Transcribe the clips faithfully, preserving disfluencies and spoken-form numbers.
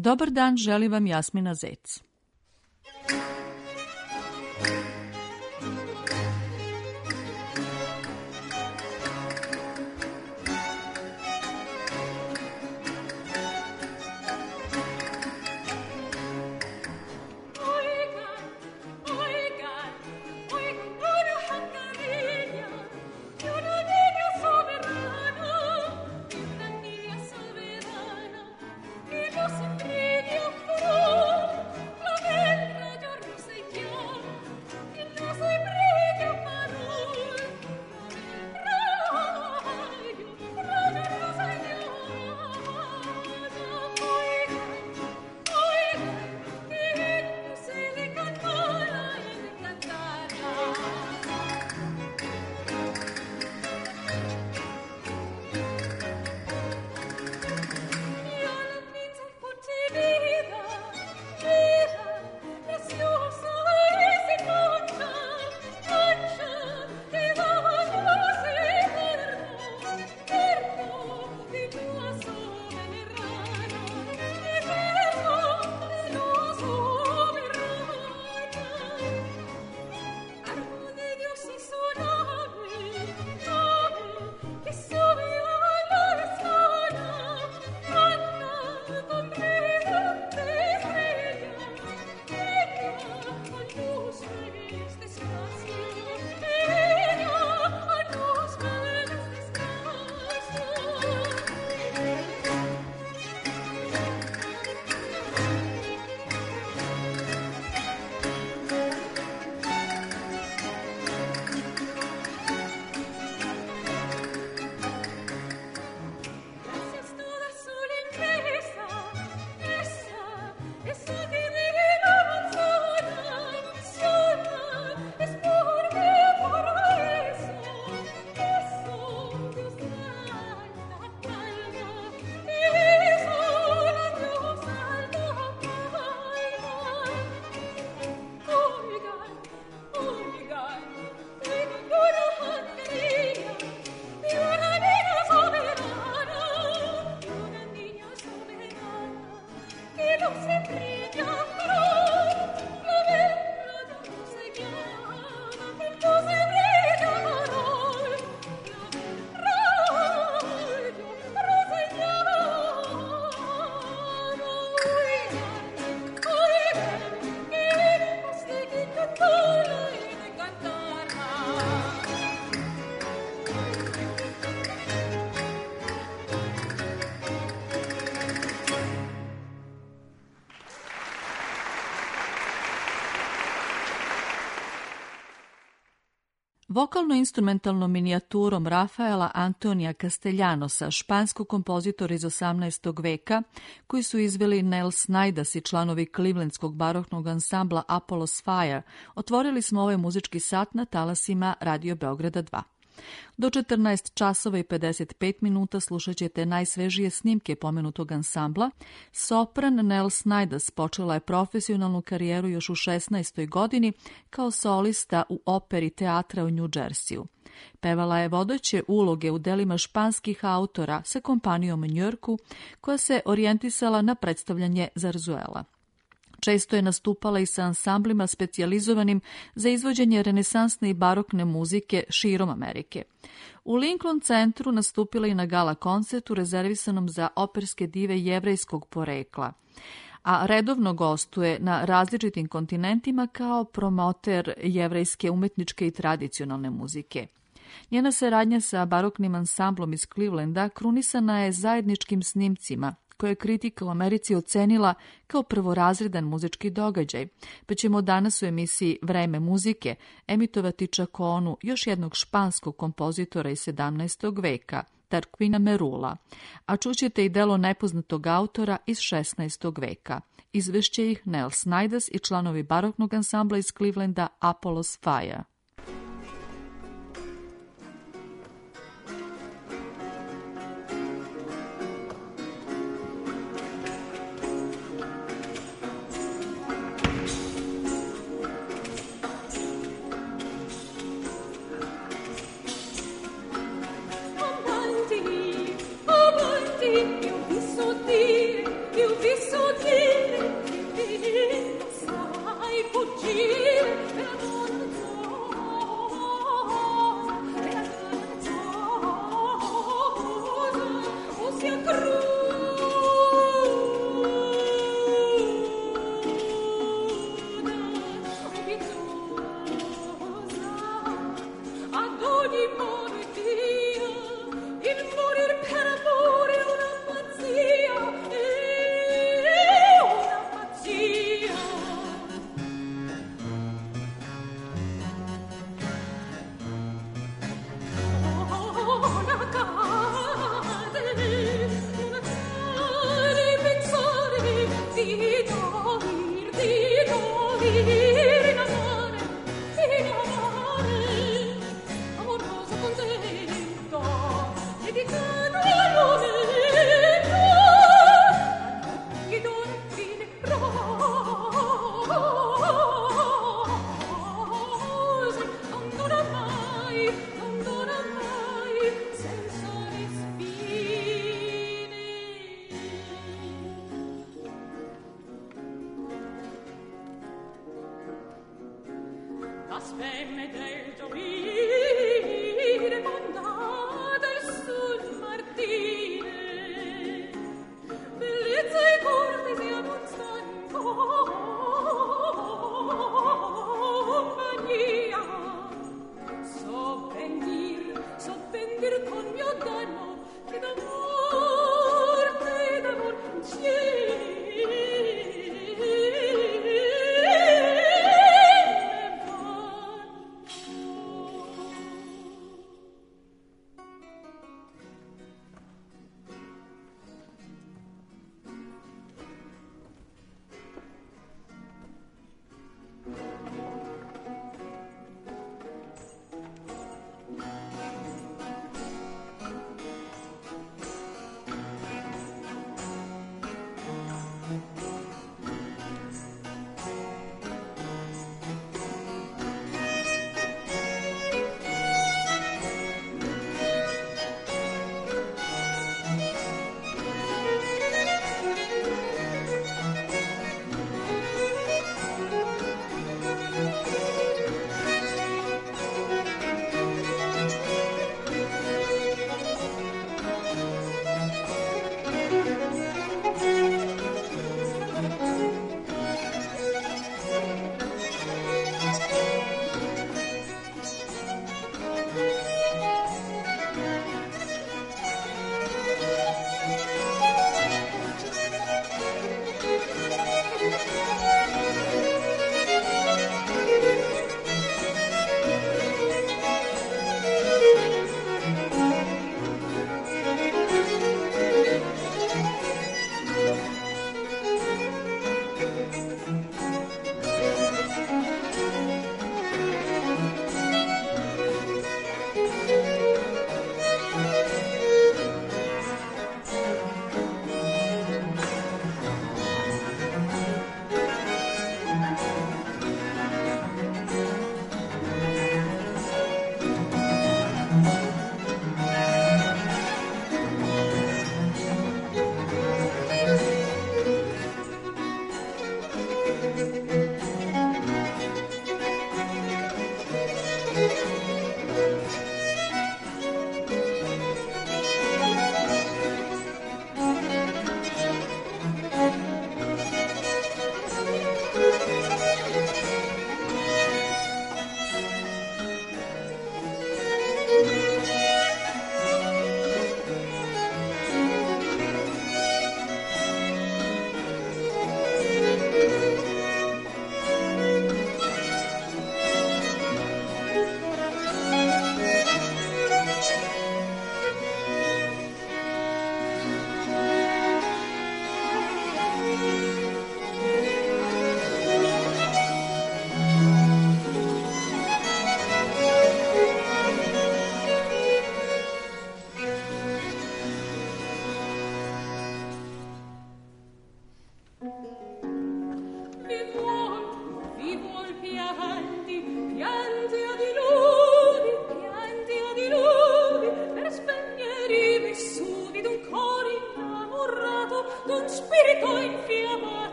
Dobar dan, želi vam Jasmina Zec. Vokalno-instrumentalnom minijaturom Rafaela Antonija Castellanosa, španskog kompozitora iz osamnaestog veka, koji su izveli Nels Naidas i članovi Clevelandskog baroknog ansambla Apollo's Fire, otvorili smo ovaj muzički sat na talasima Radio Beograda dva. Do četrnaest časova i pedeset pet minuta slušat ćete najsvežije snimke pomenutog ansambla. Sopran Nels Naidas počela je profesionalnu karijeru još u šesnaestoj godini kao solista u operi teatra u New Jerseyu. Pevala je vodeće uloge u delima španskih autora sa kompanijom u Njujorku, koja se orijentisala na predstavljanje zarzuela. Često je nastupala i sa ansamblima specijalizovanim za izvođenje renesansne i barokne muzike širom Amerike. U Lincoln centru nastupila i na gala koncertu rezervisanom za operske dive jevrejskog porekla, a redovno gostuje na različitim kontinentima kao promoter jevrejske umetničke i tradicionalne muzike. Njena saradnja sa baroknim ansamblom iz Clevelanda krunisana je zajedničkim snimcima, koje je kritika u Americi ocenila kao prvorazredan muzički događaj, pa ćemo danas u emisiji Vreme muzike emitovati čakonu još jednog španskog kompozitora iz sedamnaestog veka, Tarquina Merula, a čućete i delo nepoznatog autora iz šesnaestog veka. Izvešće ih Nels Naidas i članovi baroknog ansambla iz Clevelanda Apollo's Fire. Eu vi sorrir, eu vi sorrir.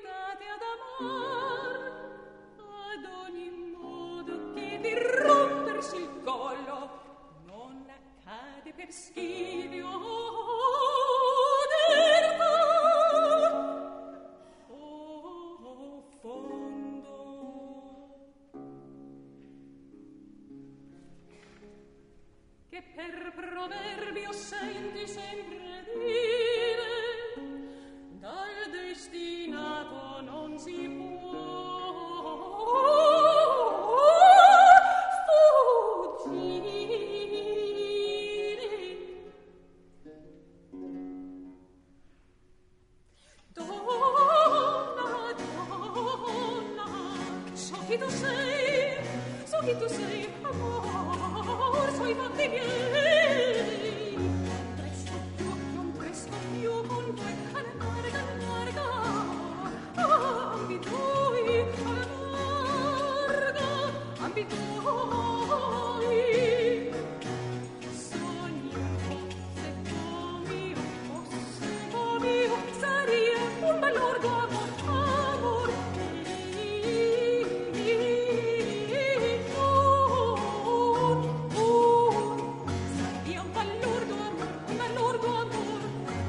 aiutate ad amar ad ogni modo che di rompersi il collo non accade per schidio d'erba o fondo. Che per proverbio senti sempre dire dal destinato non si può fuggire. Donna, donna, so chi tu sei, so chi tu sei, amor, so i fatti miei. Presto più, non presto più, con voi alla larga, larga, ambi tuoi, alla larga, ambi tuoi. Sogno, se come io fosse come io, saria un bell'orgo amor, amor saria un bell'orgo amor, un bell'orgo amor.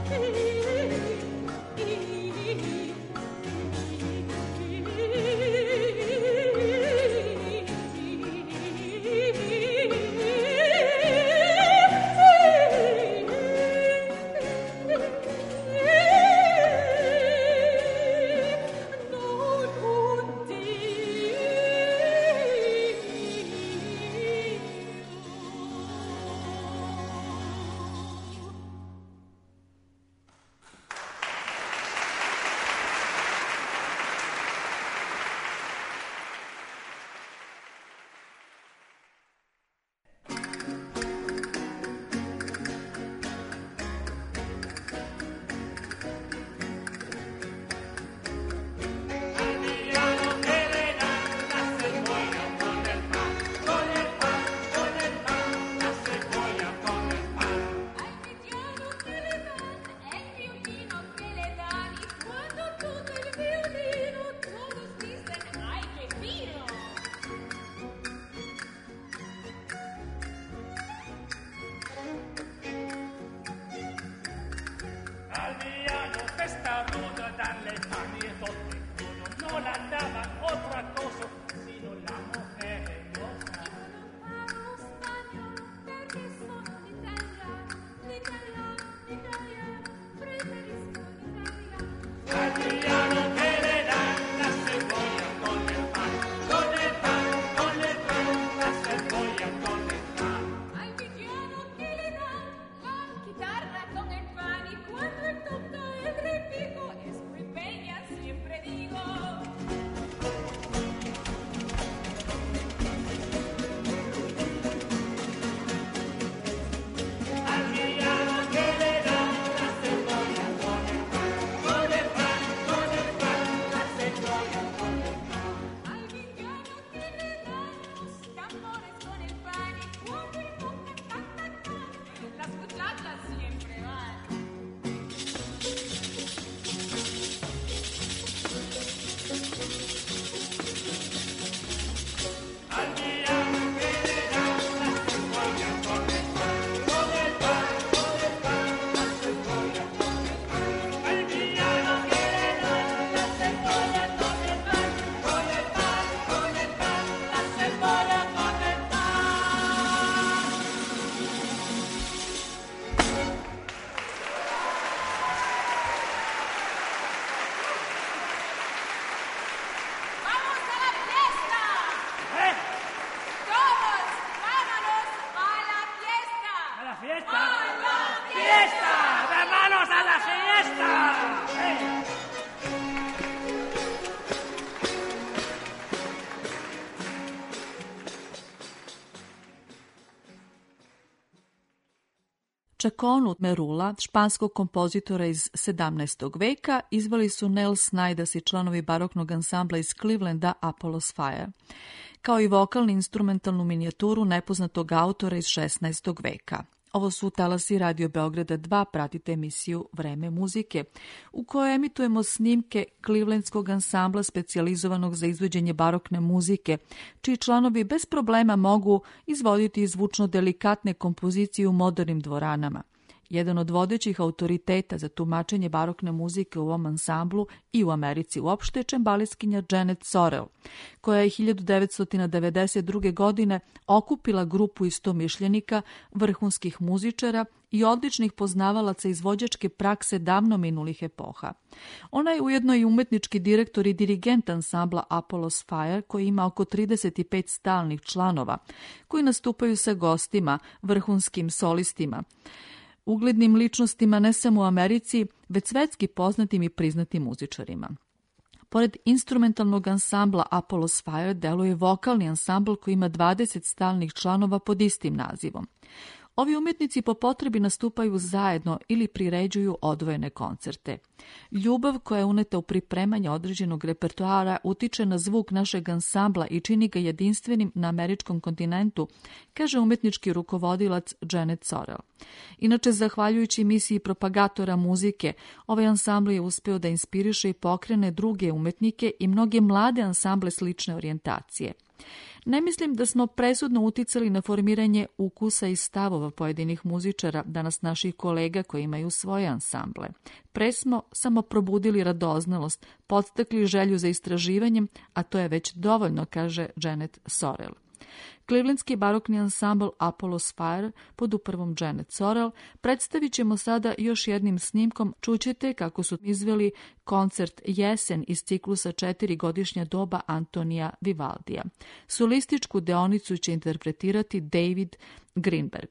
Čakonu Merula, španskog kompozitora iz sedamnaestog veka, izveli su Nell Snyder i članovi baroknog ansambla iz Clevelanda Apollo's Fire, kao i vokalnu instrumentalnu minijaturu nepoznatog autora iz šesnaestog veka. Ovo su talasi Radio Beograda dva, pratite emisiju Vreme muzike, u kojoj emitujemo snimke Clevelandskog ansambla specijalizovanog za izvođenje barokne muzike, čiji članovi bez problema mogu izvoditi zvučno delikatne kompozicije u modernim dvoranama. Jedan od vodećih autoriteta za tumačenje barokne muzike u ovom ansamblu i u Americi uopšte je čembalistkinja Janet Sorrell, koja je hiljadu devetsto devedeset druge. godine okupila grupu istomišljenika, vrhunskih muzičara i odličnih poznavalaca izvođačke prakse davno minulih epoha. Ona je ujedno i umetnički direktor i dirigent ansambla Apollo's Fire, koji ima oko trideset pet stalnih članova, koji nastupaju sa gostima, vrhunskim solistima, uglednim ličnostima ne samo u Americi, već svetski poznatim i priznatim muzičarima. Pored instrumentalnog ansambla Apollo's Fire deluje vokalni ansambl koji ima dvadeset stalnih članova pod istim nazivom. Ovi umetnici po potrebi nastupaju zajedno ili priređuju odvojene koncerte. Ljubav koja je uneta u pripremanje određenog repertoara utiče na zvuk našeg ansambla i čini ga jedinstvenim na američkom kontinentu, kaže umetnički rukovodilac Janet Sorrell. Inače, zahvaljujući misiji propagatora muzike, ovaj ansambl je uspeo da inspiriše i pokrene druge umetnike i mnoge mlade ansamble slične orijentacije. Ne mislim da smo presudno uticali na formiranje ukusa i stavova pojedinih muzičara, danas naših kolega koji imaju svoje ansamble. Pre smo samo probudili radoznalost, podstakli želju za istraživanjem, a to je već dovoljno, kaže Janet Sorrell. Clevelandski barokni ansambl Apollo's Fire pod upravom Janet Sorrell predstavit ćemo sada još jednim snimkom. Čućete kako su izveli koncert Jesen iz ciklusa Četiri godišnja doba Antonija Vivaldija. Solističku deonicu će interpretirati David Greenberg.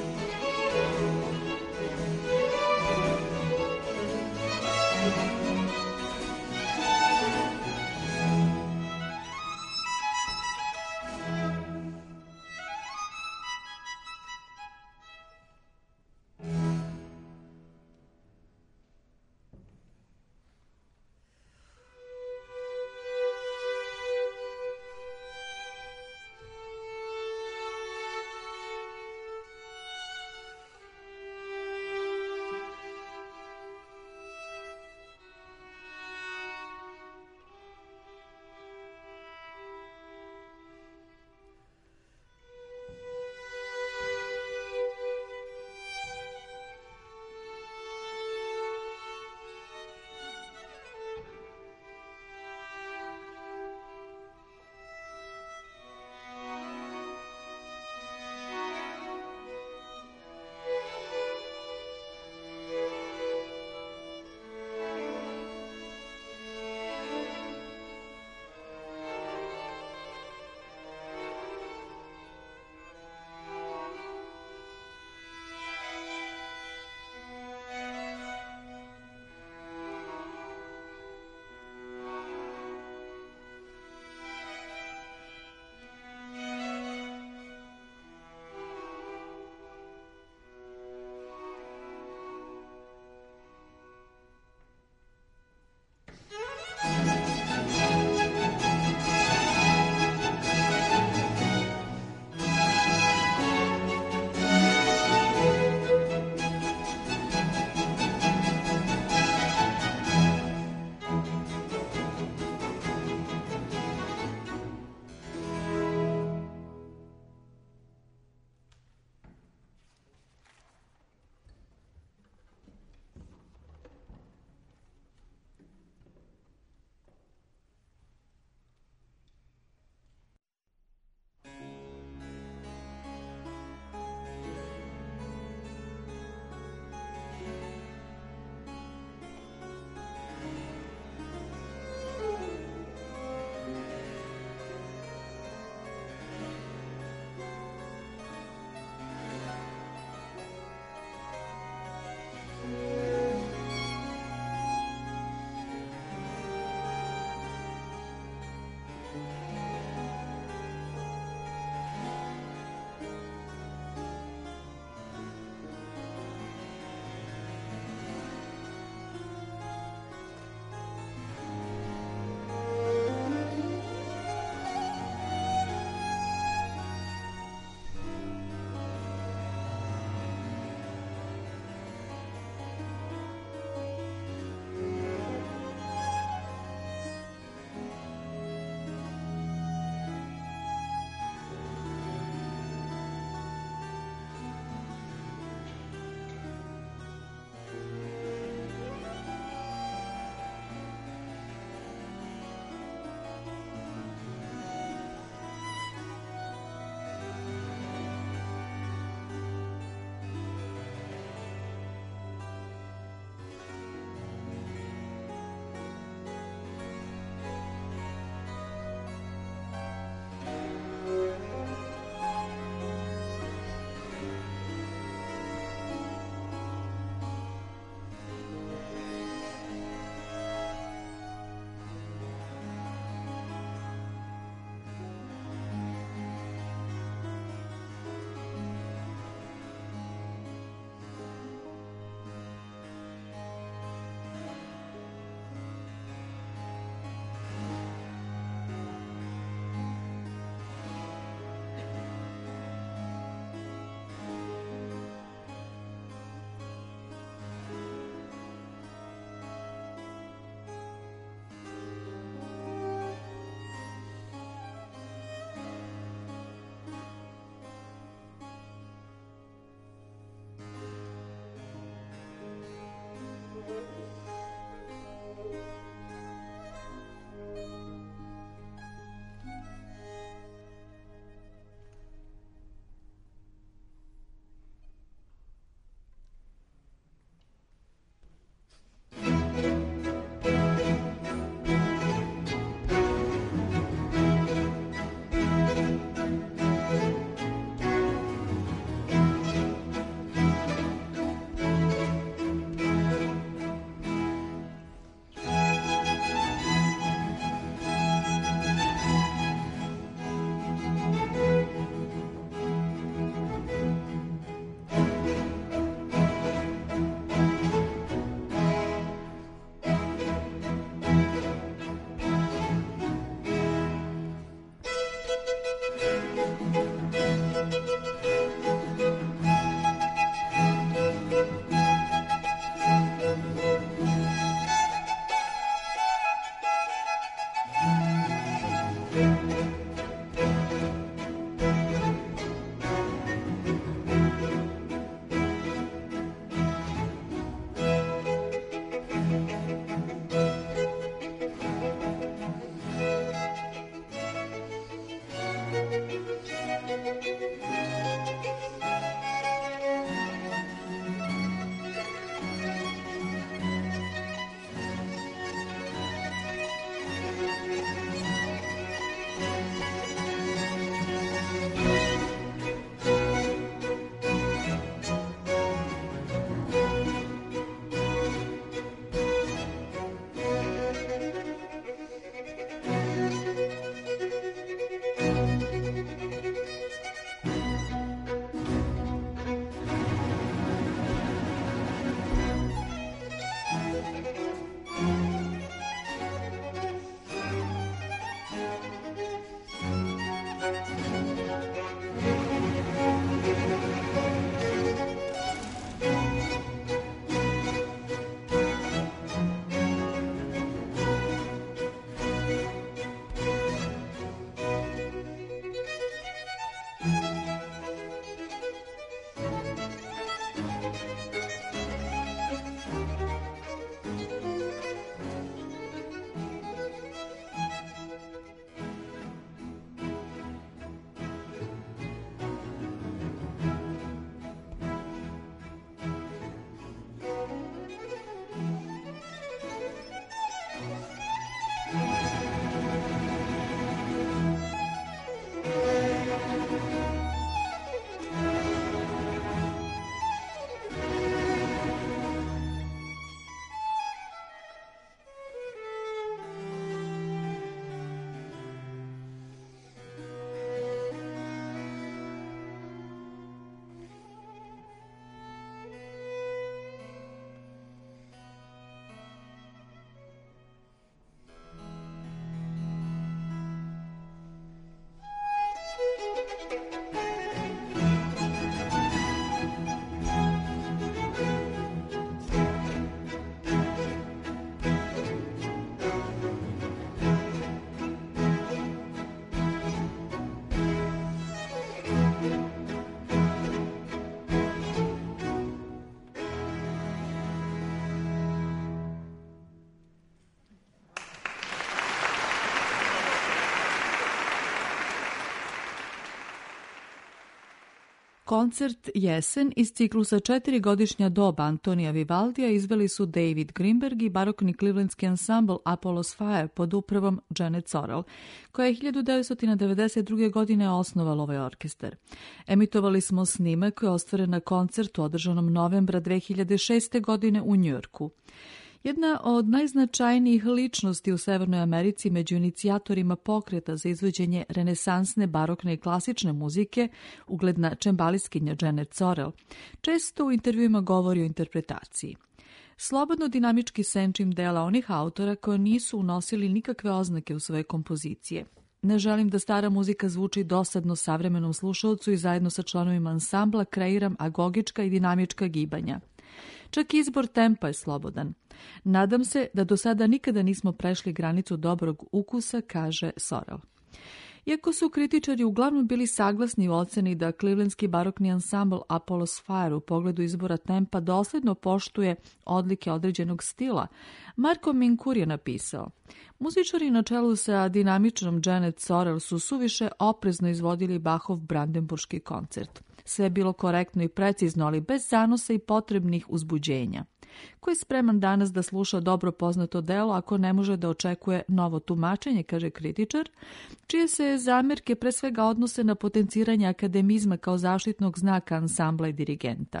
Koncert Jesen iz ciklusa Četiri godišnja doba Antonija Vivaldija izveli su David Greenberg i barokni klivlenski ansambl Apollo's Fire pod upravom Janet Sorrell, koja je hiljadu devetsto devedeset druge. godine osnovala ovaj orkestar. Emitovali smo snimak koji je ostvaren na koncertu održanom novembra dve hiljade šeste. godine u Njujorku. Jedna od najznačajnijih ličnosti u Severnoj Americi među inicijatorima pokreta za izvođenje renesansne, barokne i klasične muzike, ugledna čembaliskinja Janet Sorrell, često u intervjuima govori o interpretaciji. Slobodno dinamički senčim dela onih autora koji nisu unosili nikakve oznake u svoje kompozicije. Ne želim da stara muzika zvuči dosadno savremenom slušalcu i zajedno sa članovima ansambla kreiram agogička i dinamička gibanja. Čak izbor tempa je slobodan. Nadam se da do sada nikada nismo prešli granicu dobrog ukusa, kaže Sorrell. Iako su kritičari uglavnom bili saglasni u oceni da klivlenski barokni ansambl Apollo's Fire u pogledu izbora tempa dosledno poštuje odlike određenog stila, Marko Minkur je napisao: muzičari na čelu sa dinamičnom Janet Sorrell su suviše oprezno izvodili Bachov brandenburški koncert. Sve je bilo korektno i precizno, ali bez zanosa i potrebnih uzbuđenja. Ko je spreman danas da sluša dobro poznato delo ako ne može da očekuje novo tumačenje, kaže kritičar, čije se zamjerke pre svega odnose na potenciranje akademizma kao zaštitnog znaka ansambla i dirigenta.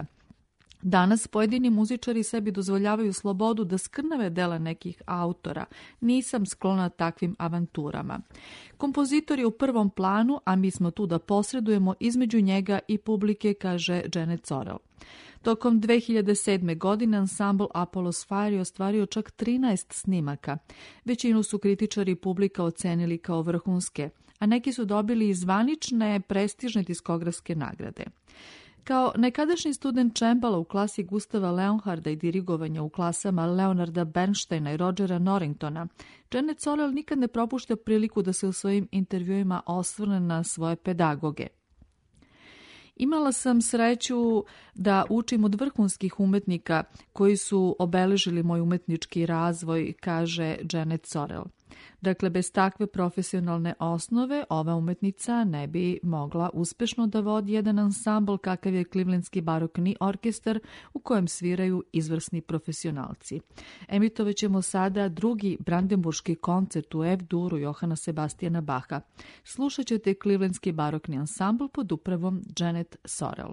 Danas pojedini muzičari sebi dozvoljavaju slobodu da skrnave dela nekih autora. Nisam sklona takvim avanturama. Kompozitor je u prvom planu, a mi smo tu da posredujemo između njega i publike, kaže Janet Sorrell. Tokom dve hiljade sedme. godine ansambl Apollo's Fire je ostvario čak trinaest snimaka. Većinu su kritičari i publika ocenili kao vrhunske, a neki su dobili i zvanične prestižne diskografske nagrade. Kao nekadašnji student čembala u klasi Gustava Leonharda i dirigovanja u klasama Leonarda Bernsteina i Rogera Norringtona, Janet Sorrell nikad ne propušta priliku da se u svojim intervjuima osvrne na svoje pedagoge. Imala sam sreću da učim od vrhunskih umetnika koji su obeležili moj umetnički razvoj, kaže Janet Sorrell. Dakle, bez takve profesionalne osnove ova umetnica ne bi mogla uspešno da vodi jedan ansambl kakav je Klivlenski barokni orkestar u kojem sviraju izvrsni profesionalci. Emitovaćemo sada drugi brandenburški koncert u F-duru Johana Sebastijana Bacha. Slušat ćete Klivlenski barokni ansambl pod upravom Janet Sorrell.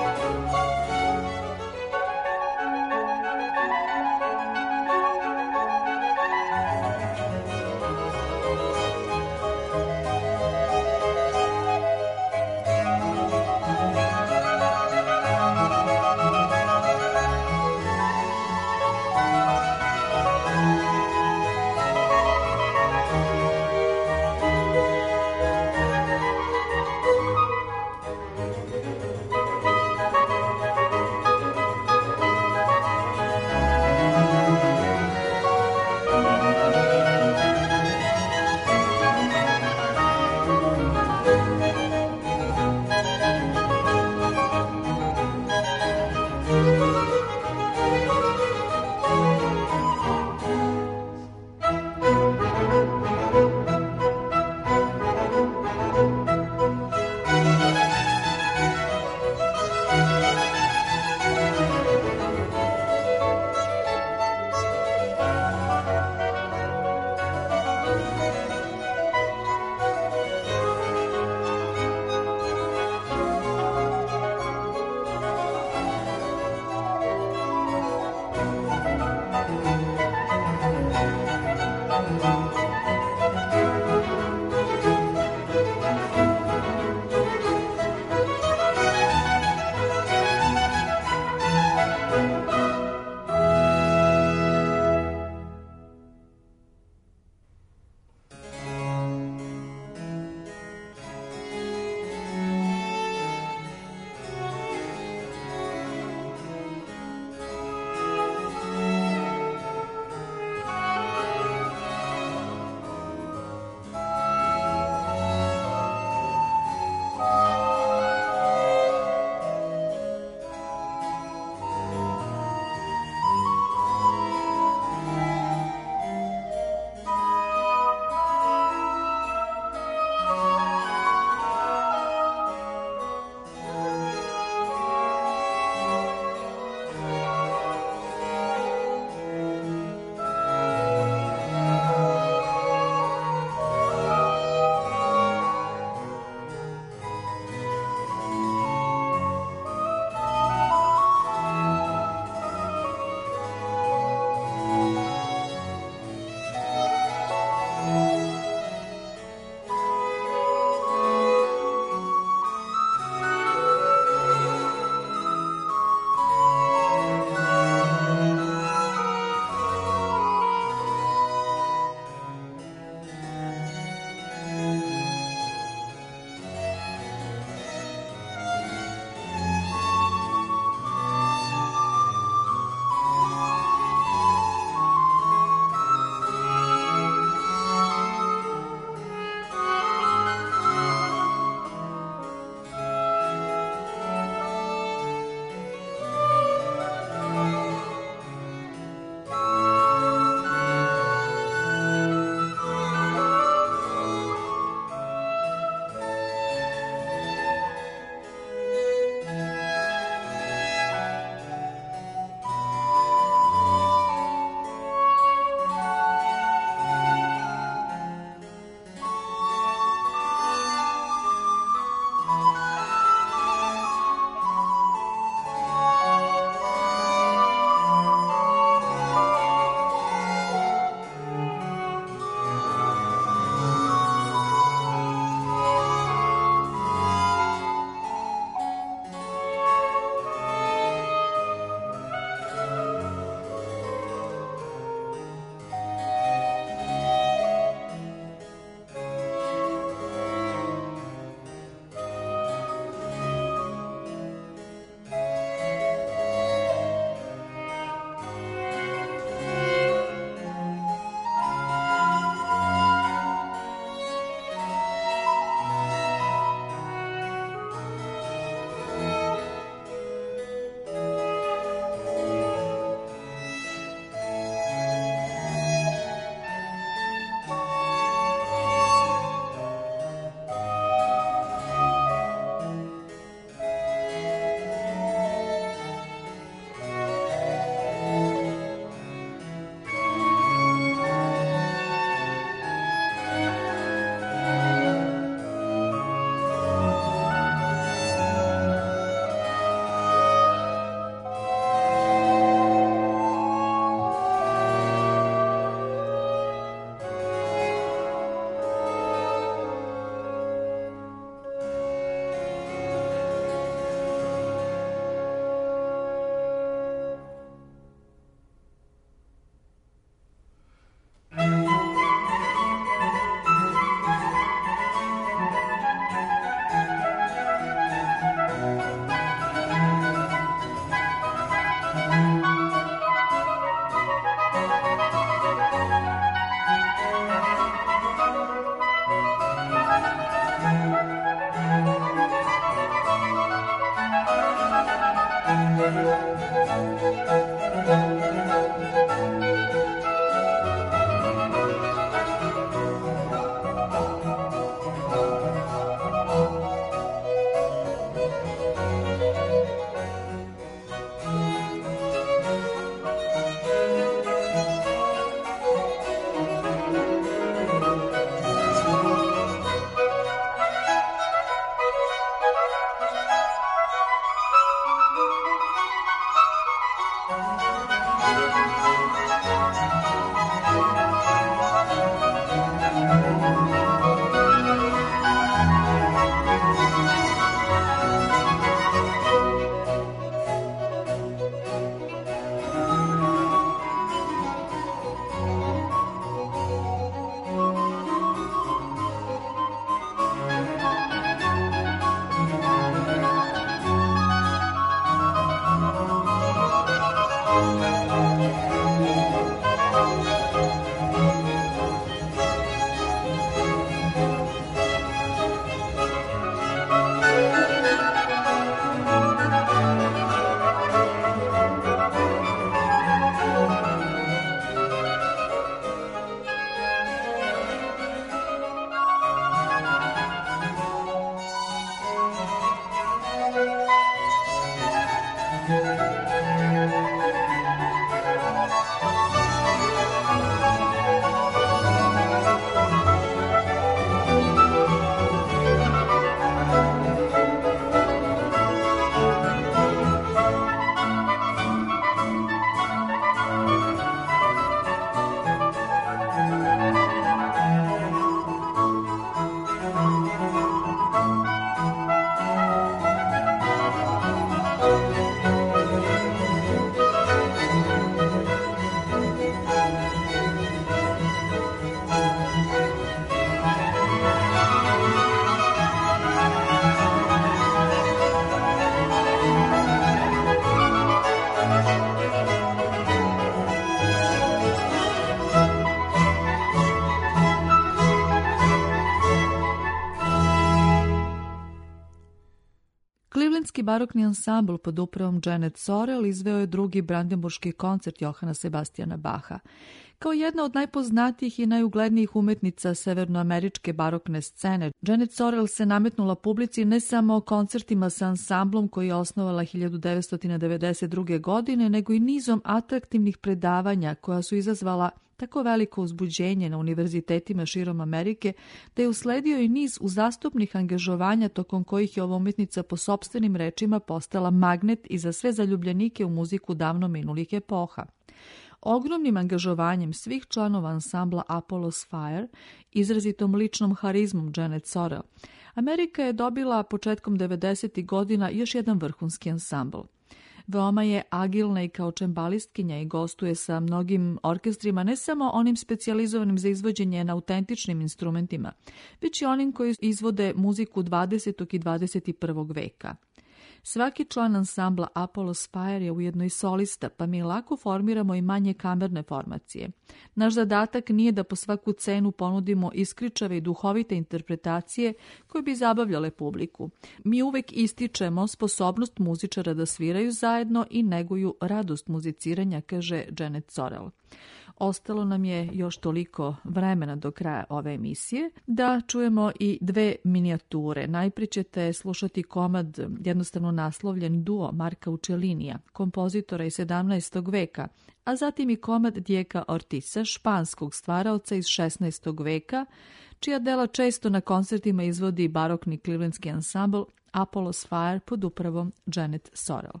Clevelandski barokni ansambl pod upravom Janet Sorrell izveo je drugi brandenburški koncert Johana Sebastijana Bacha. Kao jedna od najpoznatijih i najuglednijih umetnica severnoameričke barokne scene, Janet Sorrell se nametnula publici ne samo koncertima sa ansamblom koji je osnovala hiljadu devetsto devedeset druge. godine, nego i nizom atraktivnih predavanja koja su izazvala tako veliko uzbuđenje na univerzitetima širom Amerike, da je usledio i niz uzastopnih angažovanja tokom kojih je ova umetnica po sopstvenim rečima postala magnet i za sve zaljubljenike u muziku davno minulih epoha. Ogromnim angažovanjem svih članova ansambla Apollo's Fire, izrazitom ličnom harizmom Janet Sorrell, Amerika je dobila početkom devedesetih godina još jedan vrhunski ansambl. Veoma je agilna i kao čembalistkinja i gostuje sa mnogim orkestrima, ne samo onim specijalizovanim za izvođenje na autentičnim instrumentima, već i onim koji izvode muziku dvadesetog i dvadeset prvog. veka. Svaki član ansambla Apollo's Fire je ujedno i solista, pa mi lako formiramo i manje kamerne formacije. Naš zadatak nije da po svaku cenu ponudimo iskričave i duhovite interpretacije koje bi zabavljale publiku. Mi uvek ističemo sposobnost muzičara da sviraju zajedno i neguju radost muziciranja, kaže Janet Sorrell. Ostalo nam je još toliko vremena do kraja ove emisije da čujemo i dve minijature. Najprije ćete slušati komad jednostavno naslovljen Duo Marka Uccellinija, kompozitora iz sedamnaestog. veka, a zatim i komad Dieka Ortiza, španskog stvaraoca iz šesnaestog. veka, čija dela često na koncertima izvodi barokni clevelandski ansambl Apollo's Fire pod upravom Janet Sorrell.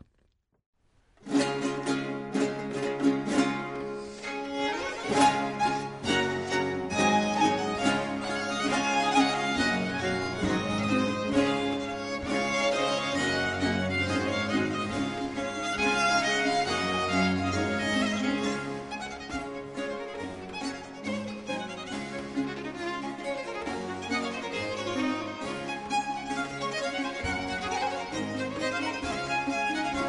Thank you.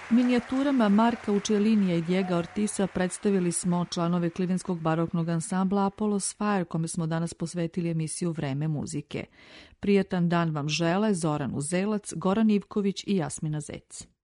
Minijaturama Marka Učelinija i Diega Ortisa predstavili smo članove Clevelandskog baroknog ansambla Apollo's Fire, kome smo danas posvetili emisiju Vreme muzike. Prijatan dan vam žele Zoran Uzelac, Goran Ivković i Jasmina Zec.